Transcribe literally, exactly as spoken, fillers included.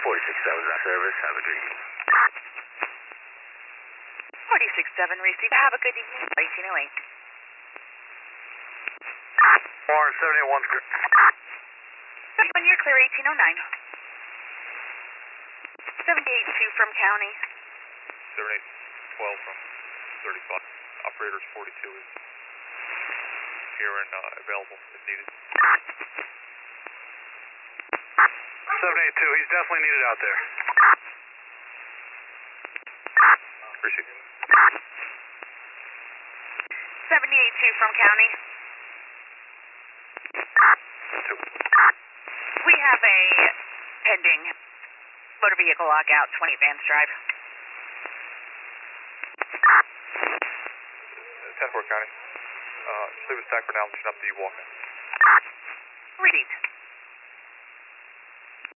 forty-six seven service. Have a good evening. forty-six seven receive. Have a good evening. eighteen oh eight. Four seventy one clear. When you're clear, eighteen oh nine. seventy-eight two from county. seventy-eight twelve from thirty-five. Operators forty-two is here and uh, available if needed. seven eight two, he's definitely needed out there. Appreciate it. seventy-eight two from county. Two. We have a pending motor vehicle lockout, twenty Vance Drive. ten four County. Uh, just leave us stack for now. Listen up the walk. Repeat.